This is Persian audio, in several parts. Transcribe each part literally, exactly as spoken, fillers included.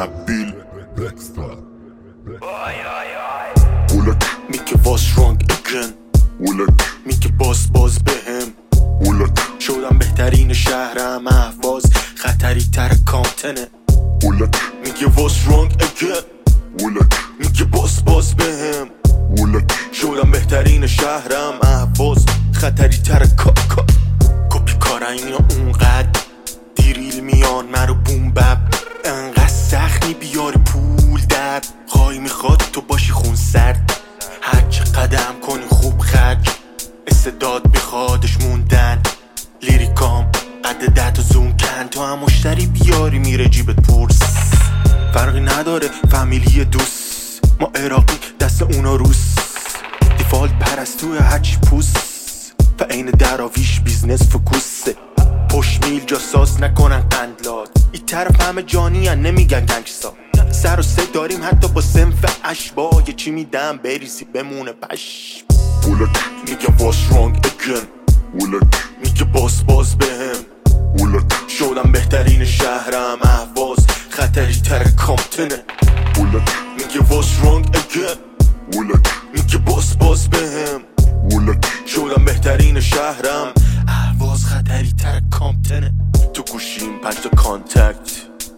نبیل ولک میگه what's wrong again ولک میگه باز باز بهم ولک شدم بهترین شهرم اهواز خطری تر کامتنه ولک میگه what's wrong again ولک میگه باز باز بهم ولک شدم بهترین شهرم اهواز خطری تر کاکا کپی کارن اینا اونقدر دیریل میان مرو بوم بب انقدر سخت بیاری پول در خواهی میخواد تو باشی خون سرد هر چه قدم کنی خوب خرج استعداد میخوادش موندن لیریکام قد ده تا زوم کن تو هم مشتری بیاری میره جیبت پرس فرقی نداره فامیلی دوست ما عراقی دست اونا روس دیفالت پرستوی هرچی پوست و این دراویش بیزنس فکوسه پشت میل جاساس نکنن قندلات این طرف همه جانی هن نمیگن گنگستا سر و سه داریم حتی با سنف اشباه یه چی میدم بریسی بمونه پشم ولک میگه what's wrong again ولک میگه باز باز بهم ولک شدم بهترین شهرم اهواز خطری تر کامتنه ولک میگه what's wrong again ولک میگه باز باز بهم ولک شدم بهترین شهرم اهواز خطری تر کامتنه تو گوشیم پنج تا کانتکت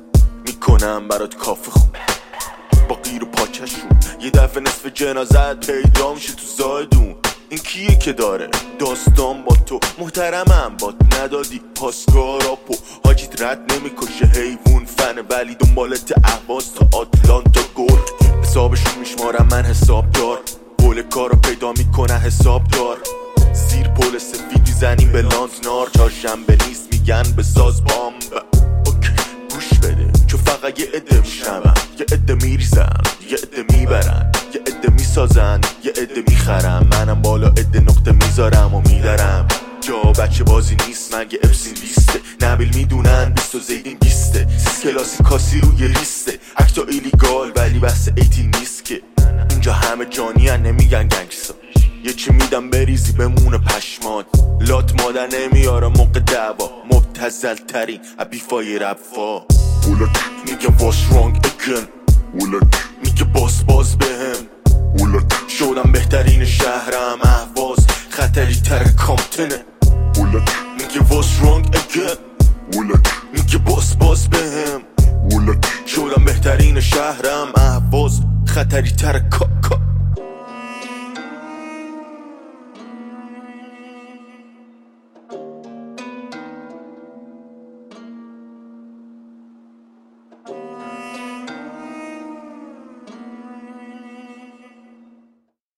میکنم برات کافه خون با غیر و پاچشون یه دفعه نصف جنازت پیدا میشه تو زایدون این کیه که داره داستان با تو محترمم بات ندادی پاسکاراپو حاجیت رد نمیکشه حیوون فنه ولی دنبالت اهواز تا آتلانتا گرد حسابشون میشمارم من حساب دار بول کارو پیدا میکنه حساب دار زیر پول سفیدی زنیم به لانتنار چهارشنبه نیست میگن به ساز بامب اوکی گوش بده چون فقط یه عده میشنون یه عده میریزن یه عده میبرن یه عده میسازن یه عده میخرن منم بالا عده نقطه میذارم و میدارم جا بچه بازی نیست مگه ابسین لیسته نبیل میدونن بیست و زیدین بیسته سیز کلاسی کاسی روی لیسته اکتا ایلیگال ولی بحث ایتی نیست که اینجا همه جانی هن نمیگن گنگستا یه چی میدم بریزی بمونه پشمات لات مادر نمیاره موقع دعوا مبتزل ترین ابیفای رفا ولک میگه what's wrong again ولک میگه باز باز بهم ولک شدم بهترین شهرم اهواز خطری تر کامتنه ولک میگه what's wrong again ولک میگه باز باز بهم ولک شدم بهترین شهرم اهواز خطری تر کاکا